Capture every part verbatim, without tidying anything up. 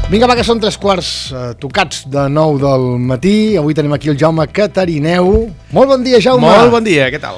Vinga, va, que són tres quarts eh, tocats de nou del matí. Avui tenim aquí el Jaume Catarineu. Molt bon dia, Jaume. Molt bon dia, què tal?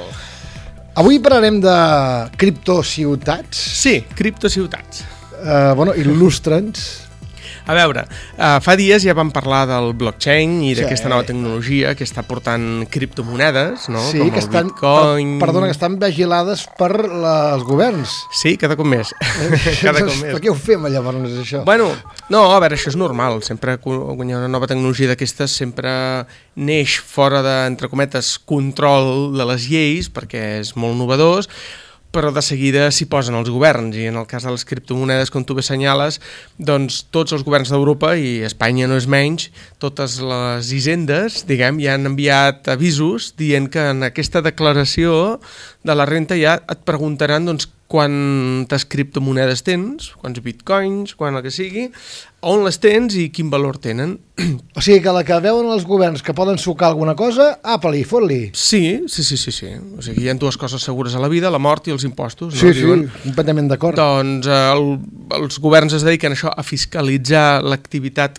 Avui parlarem de criptociutats. Sí, criptociutats. Eh, bueno, il·lustra'ns. A veure, uh, fa dies ja vam parlar del blockchain i d'aquesta Sí. nova tecnologia que està portant criptomonedes, no? Sí, Com que el estan, Bitcoin... per, perdona, que estan vigilades per la, els governs. Sí, cada cop més. cada cop més. Per què ho fem, llavors, això? Bueno, no, a veure, això és normal. Sempre quan hi ha una nova tecnologia d'aquestes sempre neix fora de, entre cometes, control de les lleis, perquè és molt novedós, però de seguida s'hi posen els governs, i en el cas de les criptomonedes, com tu bé senyales, doncs tots els governs d'Europa, i Espanya no és menys, totes les hisendes, diguem, ja han enviat avisos dient que en aquesta declaració de la renta ja et preguntaran doncs, quantes criptomonedes tens, quants bitcoins, quan el que sigui, on les tens i quin valor tenen. O sigui que la que veuen els governs que poden sucar alguna cosa, apa-li, fot-li. Sí, sí, sí, sí, sí. O sigui, hi ha dues coses segures a la vida, la mort i els impostos. Sí, no? sí, Diuen. completament d'acord. Doncs eh, el, els governs es dediquen a això, a fiscalitzar l'activitat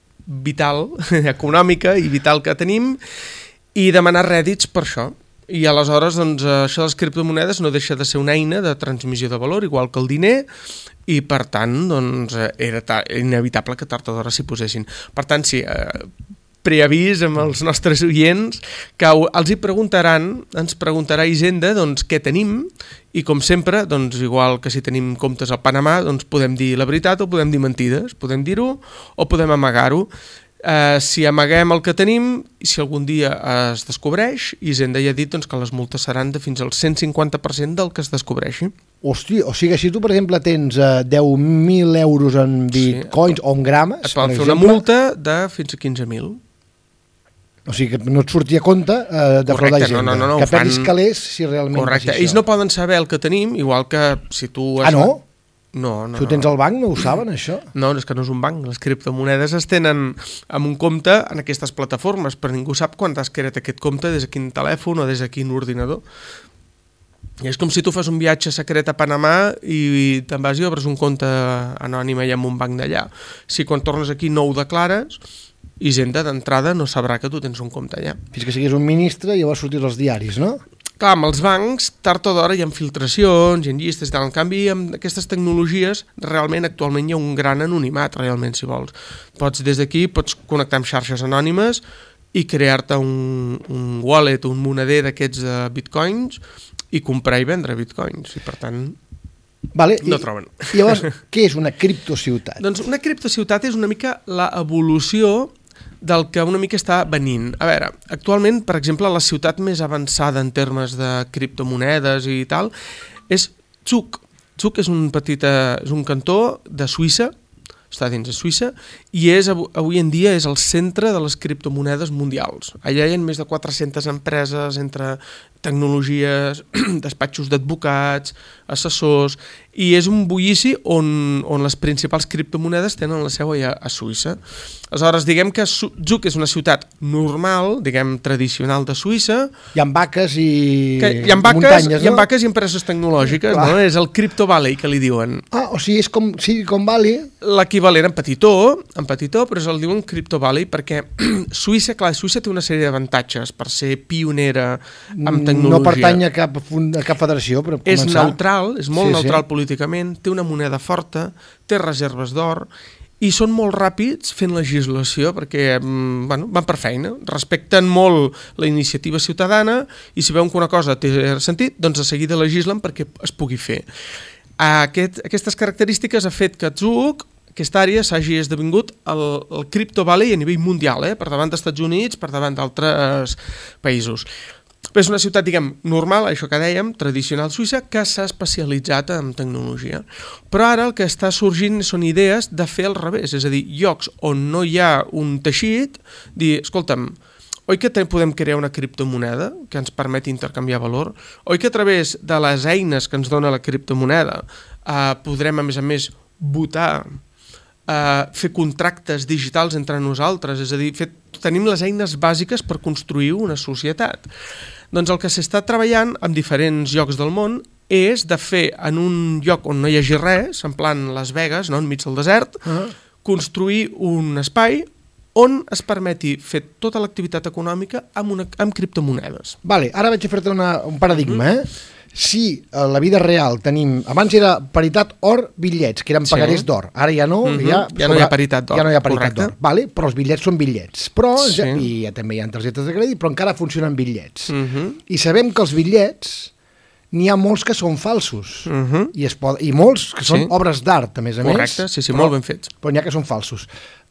vital, econòmica i vital que tenim, i demanar rèdits per això. I aleshores, doncs, això de les criptomonedes no deixa de ser una eina de transmissió de valor, igual que el diner, i per tant, doncs, era inevitable que tard o d'hora s'hi posessin. Per tant, sí, eh, preavís amb els nostres oients, que els hi preguntaran, ens preguntarà Hisenda, doncs, què tenim, i com sempre, doncs, igual que si tenim comptes al Panamà, doncs podem dir la veritat o podem dir mentides, podem dir-ho o podem amagar-ho. Uh, si amaguem el que tenim i si algun dia es descobreix, Hisenda ja ha dit doncs, que les multes seran de fins al cent cinquanta per cent del que es descobreixi. Hòstia, o sigui, si tu, per exemple, tens uh, deu mil euros en bitcoins sí, o en grames... Et poden fer exemple, una multa de fins a quinze mil. O sigui, que no et surti a compte uh, de fraudar Hisenda. No, no, no, que fan... perdis calés si realment... Correcte, ells no poden saber el que tenim, igual que si tu... Ah, no? No, no, si ho tens al banc, no ho saben, això? No, és que no és un banc. Les criptomonedes es tenen amb un compte en aquestes plataformes, però ningú sap quan t'has creat aquest compte, des de quin telèfon o des de quin ordinador. I és com si tu fas un viatge secret a Panamà i te'n vas i obres un compte anònim allà en un banc d'allà. Si quan tornes aquí no ho declares, Hisenda d'entrada no sabrà que tu tens un compte allà. Fins que siguis un ministre i llavors sortir als diaris, no? Clar, amb els bancs, tard o d'hora hi ha filtracions, hi ha llistes i tal. En canvi, amb aquestes tecnologies, realment, actualment hi ha un gran anonimat, realment, si vols. Pots, des d'aquí, pots connectar amb xarxes anònimes i crear-te un, un wallet, un moneder d'aquests de bitcoins i comprar i vendre bitcoins. I, per tant, vale, no i, troben. I llavors, què és una criptociutat? Doncs una criptociutat és una mica l'evolució del que una mica està venint. A veure, actualment, per exemple, la ciutat més avançada en termes de criptomonedes i tal és Zug. Zug és un petit, és un cantó de Suïssa, està dins de Suïssa, i és, avui en dia és el centre de les criptomonedes mundials. Allà hi ha més de quatre-centes empreses entre tecnologies, despatxos d'advocats, assessors, i és un bullici on, on les principals criptomonedes tenen la seu allà a Suïssa. Aleshores, diguem que Zug és una ciutat normal, diguem, tradicional de Suïssa. Hi ha vaques i que hi ha vaques, muntanyes, no? Hi ha vaques i empreses tecnològiques, no? És el Crypto Valley, que li diuen. Ah, o sigui, és com Silicon Valley. L'equivalent en petitó, en petitó, però el diuen Crypto Valley perquè Suïssa, clar, Suïssa té una sèrie d'avantatges per ser pionera amb tecnologia. No pertany a cap, a cap federació, però és neutral, és molt sí, neutral sí. políticament, té una moneda forta, té reserves d'or, i són molt ràpids fent legislació perquè bueno, van per feina, respecten molt la iniciativa ciutadana i si veuen que una cosa té sentit, doncs de seguida legislen perquè es pugui fer. Aquest, aquestes característiques ha fet que Zug, aquesta àrea, s'hagi esdevingut el, el Crypto Valley a nivell mundial, eh? Per davant dels Estats Units, per davant d'altres països. És una ciutat, diguem, normal, això que dèiem, tradicional suïssa, que s'ha especialitzat en tecnologia. Però ara el que està sorgint són idees de fer al revés, és a dir, llocs on no hi ha un teixit, dir, escolta'm, oi que podem crear una criptomoneda que ens permeti intercanviar valor? Oi que a través de les eines que ens dona la criptomoneda eh, podrem, a més a més, votar, eh, fer contractes digitals entre nosaltres, és a dir, fer, tenim les eines bàsiques per construir una societat. Doncs el que s'està treballant en diferents llocs del món és de fer en un lloc on no hi hagi res, en plan Las Vegas, no? Enmig del desert, uh-huh. construir un espai on es permeti fer tota l'activitat econòmica amb, una, amb criptomonedes. Vale, ara vaig a fer-te una, un paradigma, eh? Si a la vida real tenim... Abans era paritat or-bitllets, que eren pagarés sí. d'or. Ara ja no, mm-hmm. ja, ja no hi ha paritat d'or. Ja no hi ha paritat d'or, vale? Però els bitllets són bitllets. Però sí. ja, i ja també hi ha targetes de crèdit, però encara funcionen bitllets. Mm-hmm. I sabem que els bitllets n'hi ha molts que són falsos. Mm-hmm. I, es pot, I molts que són sí. obres d'art, a més a més. Correcte, sí, sí, però, molt ben fets. Però n'hi ha que són falsos.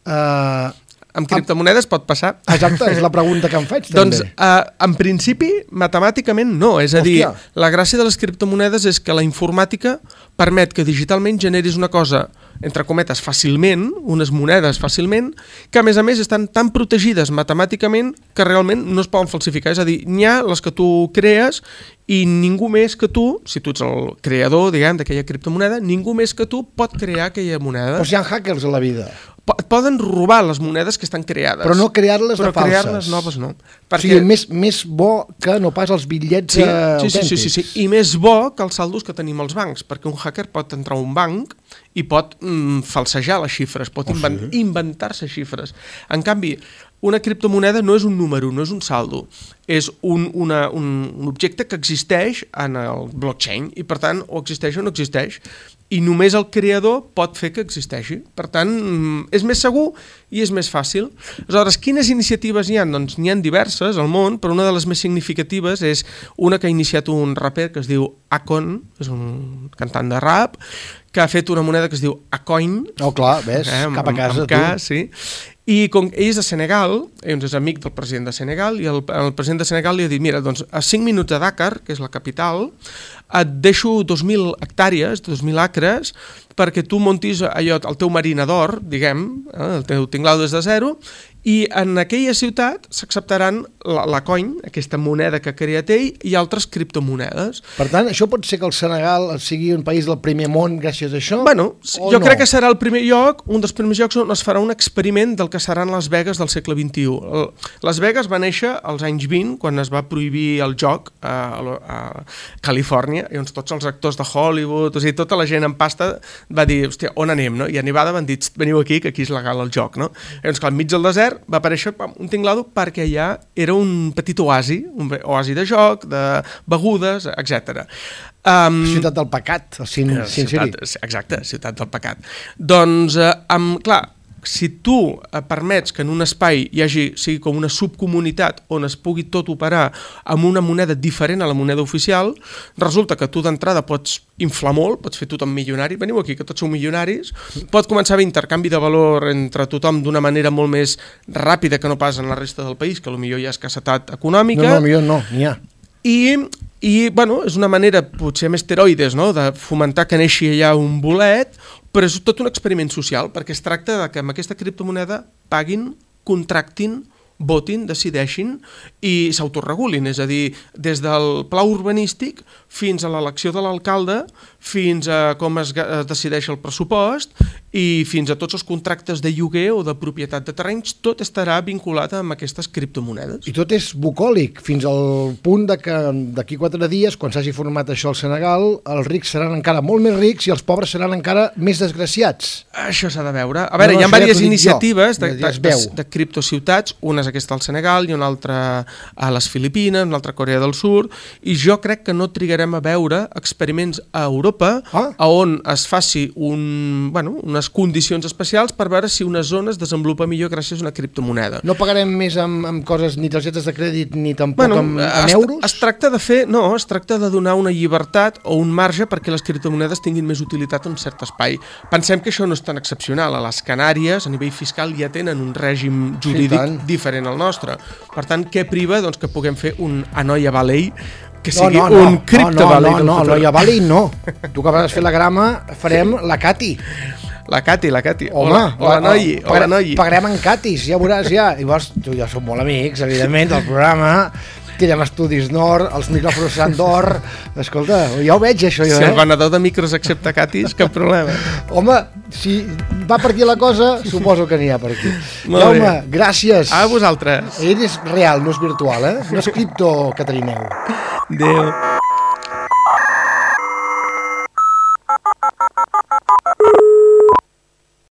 Uh, amb criptomonedes pot passar? Exacte, és la pregunta que em faig, també. Doncs, uh, en principi, matemàticament no. És a Hòstia. dir, la gràcia de les criptomonedes és que la informàtica permet que digitalment generis una cosa, entre cometes, fàcilment, unes monedes fàcilment, que a més a més estan tan protegides matemàticament que realment no es poden falsificar. És a dir, n'hi ha les que tu crees i ningú més que tu, si tu ets el creador, diguem, d'aquella criptomoneda, ningú més que tu pot crear aquella moneda. Però si hi ha hackers a la vida. Et poden robar les monedes que estan creades. Però no crear-les de falses. Però crear-les noves no. Perquè... O sigui, més, més bo que no pas els bitllets sí, uh, sí, autèntics. Sí, sí, sí, sí. I més bo que els saldos que tenim als bancs, perquè un hacker pot entrar a un banc i pot mm, falsejar les xifres, pot oh, invent sí? inventar-se xifres. En canvi, una criptomoneda no és un número, no és un saldo, és un, una, un, un objecte que existeix en el blockchain i per tant o existeix o no existeix i només el creador pot fer que existeixi. Per tant, és més segur i és més fàcil. Aleshores, quines iniciatives hi ha? Doncs n'hi ha diverses al món, però una de les més significatives és una que ha iniciat un raper que es diu Akon, és un cantant de rap, que ha fet una moneda que es diu Acoin. Oh, clar, ves, eh, cap a casa, amb, amb K, sí. I com ell és de Senegal, ell és amic del president de Senegal, i el, el president de Senegal li ha dit, mira, doncs a cinc minuts de Dakar, que és la capital, et deixo dos mil hectàrees, dos mil acres, perquè tu montis allò, el teu marinador, diguem, eh, el teu tinglado des de zero, i en aquella ciutat s'acceptaran la, la coin, aquesta moneda que ha creat ell, i altres criptomonedes. Per tant, això pot ser que el Senegal sigui un país del primer món gràcies a això? Bueno, jo no? crec que serà el primer lloc, un dels primers llocs on es farà un experiment del que seran Las Vegas del segle vint-i-u. Las Vegas va néixer als anys vint, quan es va prohibir el joc a, a Califòrnia, i doncs tots els actors de Hollywood, o sigui, tota la gent en pasta va dir, hòstia, on anem, no? I a Nevada van dir, veniu aquí, que aquí és legal el joc, no? I doncs, clar, enmig del desert va aparèixer un tinglado perquè allà era un petit oasi, un oasi de joc, de begudes, etcètera. Um, ciutat del pecat, el Sin, eh, Sin ciutat, City. Exacte, ciutat del pecat. Doncs, eh, amb, clar, si tu eh, permets que en un espai hi hagi, sigui com una subcomunitat on es pugui tot operar amb una moneda diferent a la moneda oficial, resulta que tu d'entrada pots inflar molt, pots fer tothom milionari, veniu aquí que tots sou milionaris, pot començar a haver intercanvi de valor entre tothom d'una manera molt més ràpida que no pas en la resta del país, que potser hi ha escassetat econòmica. No, no, millor no, n'hi ha. I, i bueno, és una manera potser amb esteroides, no?, de fomentar que neixi allà un bolet, però és tot un experiment social, perquè es tracta de que amb aquesta criptomoneda paguin, contractin, votin, decideixin i s'autoregulin, és a dir, des del pla urbanístic fins a l'elecció de l'alcalde, fins a com es, es decideix el pressupost i fins a tots els contractes de lloguer o de propietat de terrenys, tot estarà vinculat amb aquestes criptomonedes. I tot és bucòlic, fins al punt de que d'aquí quatre dies, quan s'hagi format això al Senegal, els rics seran encara molt més rics i els pobres seran encara més desgraciats. Això s'ha de veure. A veure, no, no, hi ha diverses iniciatives jo, de, de, de, de criptociutats, una és aquesta al Senegal i una altra a les Filipines, una altra a Corea del Sud, i jo crec que no trigarem a veure experiments a Europa ah. on es faci un, bueno, unes condicions especials per veure si una zona es desenvolupa millor gràcies a una criptomoneda. No pagarem més amb, amb coses ni targetes de crèdit ni tampoc bueno, amb, amb es, euros? Es tracta de fer, no, es tracta de donar una llibertat o un marge perquè les criptomonedes tinguin més utilitat en cert espai. Pensem que això no és tan excepcional. A les Canàries, a nivell fiscal, ja tenen un règim jurídic sí, diferent al nostre. Per tant, què priva? Doncs que puguem fer un Anoia Valley que sigui no, no, no, un cripto Valley. No, no, no, Anoia Valley no. Tu que vas fer la grama, farem la Cati. La Cati, la Cati. Home, o la, o la Noi. O la Noi. Pagarem en Catis, ja veuràs, ja. I vols, tu ja som molt amics, evidentment, del programa. Tenen estudis d'or, els micròfons seran d'or. Escolta, ja ho veig, això, jo, si eh? el venedor de micros accepta Catis, cap problema. Home, si va per aquí la cosa, suposo que n'hi ha per aquí. Molt Jaume, bé. gràcies. A vosaltres. Ell és real, no és virtual, eh? No és cripto, Catarineu. Adéu.